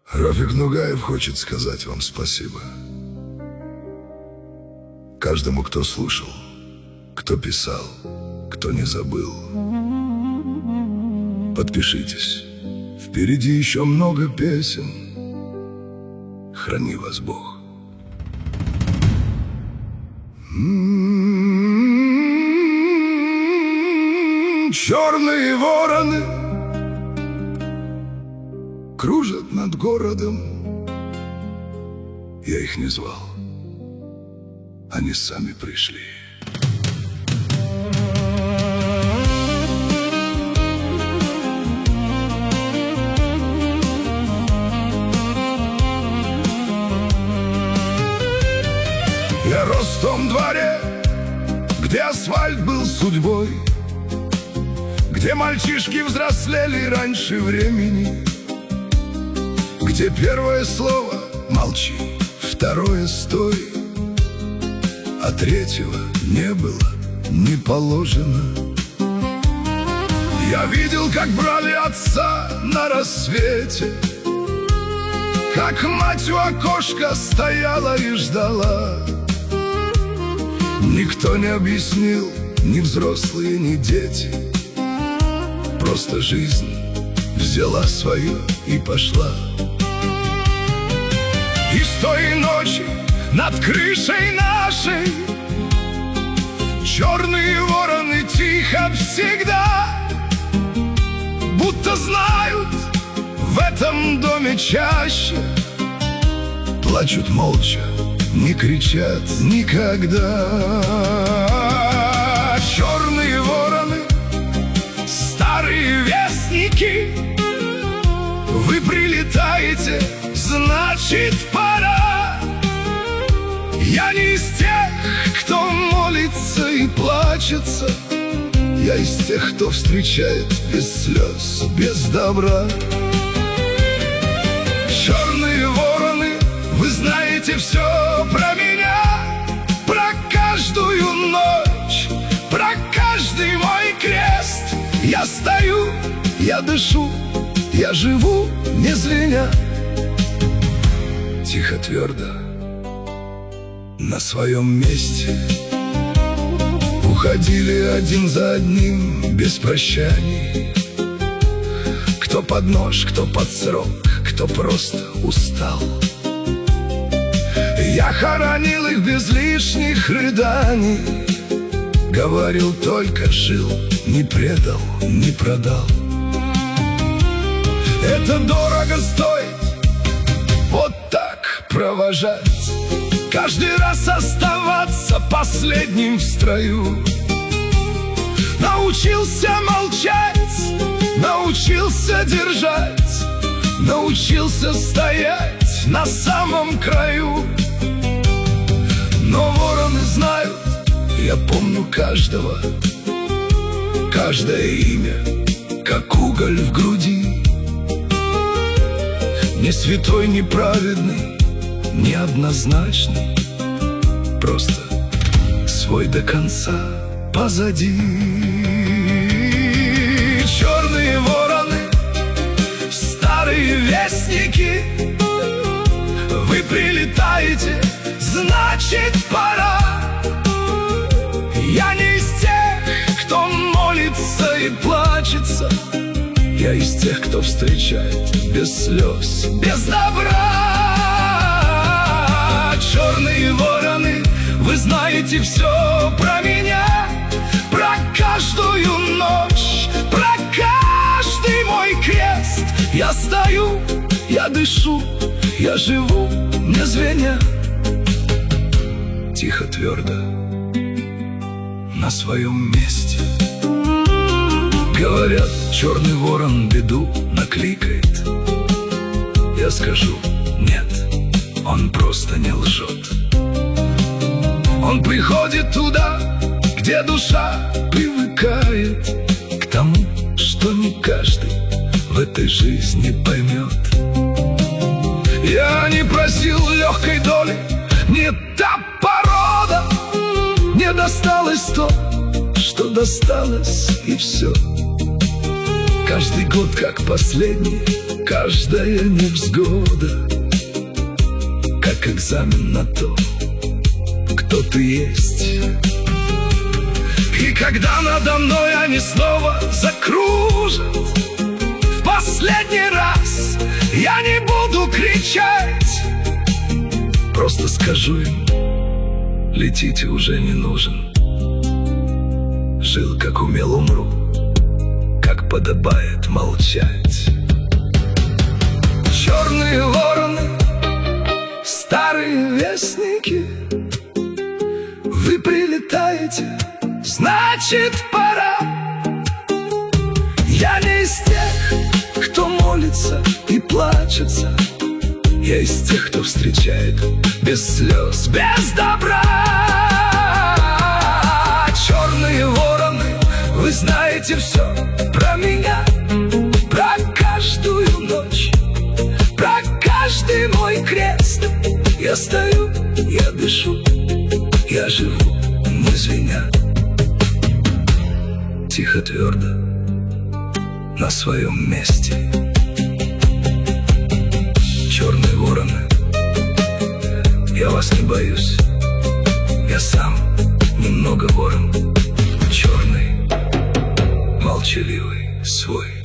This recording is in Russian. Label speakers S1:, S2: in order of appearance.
S1: Рафик Нугаев хочет сказать вам спасибо. Каждому, кто слушал, кто писал, кто не забыл. Подпишитесь, впереди еще много песен. Храни вас Бог. Черные вороны кружат над городом. Я их не звал, они сами пришли. Я рос в том дворе, где асфальт был судьбой, где мальчишки взрослели раньше времени, где первое слово «молчи», второе «стой», а третьего не было, не положено. Я видел, как брали отца на рассвете, как мать у окошка стояла и ждала. Никто не объяснил, ни взрослые, ни дети. Просто жизнь взяла свое и пошла. И с той ночи над крышей нашей черные вороны тихо всегда, будто знают, в этом доме чаще. Плачут молча, не кричат никогда. Черные вороны, старые вестники, вы прилетаете, значит пора. Я не из тех, кто молится и плачется, я из тех, кто встречает без слез, без добра. Черные вороны, вы знаете все про меня, про каждую ночь, про каждый мой крест. Я стою, я дышу, я живу, не звеня. Тихо, твердо, на своем месте. Уходили один за одним, без прощаний. Кто под нож, кто под срок, кто просто устал. Я хоронил их без лишних рыданий. Говорил, только жил, не предал, не продал. Это дорого стоит, вот так провожать, каждый раз оставаться последним в строю. Научился молчать, научился держать, научился стоять на самом краю. Но вороны знают, я помню каждого, каждое имя, как уголь в груди. Не святой, не праведный, не однозначный, просто свой до конца позади. Черные вороны, старые вестники, вы прилетаете, значит пора. Я не из тех, кто молится и плачется, я из тех, кто встречает без слез, без добра. Черные вороны, вы знаете все про меня, про каждую ночь, про каждый мой крест. Я стою, я дышу, я живу, не звеня. Тихо, твердо, на своем месте. Говорят, черный ворон беду накликает. Я скажу, нет, он просто не лжет. Он приходит туда, где душа привыкает к тому, что не каждый в этой жизни поймет. Я не просил легкой доли, не та порода, не досталось то, что досталось, и все. Каждый год как последний, Каждая невзгода как экзамен на то, кто ты есть. И когда надо мной они снова закружат, в последний раз я не буду кричать. Просто скажу им: летите, уже не нужен. Жил как умел, умру, как подобает молчать. Черные вороны, старые вестники, вы прилетаете, значит пора. Я не из тех, кто молится и плачется, я из тех, кто встречает без слез, без добра. Черные вороны, вы знаете все про меня, про каждую ночь, про каждый мой крест. Я стою, я дышу, я живу, не звеня. Тихо, твердо, на своем месте. Черные вороны, я вас не боюсь, я сам немного ворон. Черный, молчаливый, свой.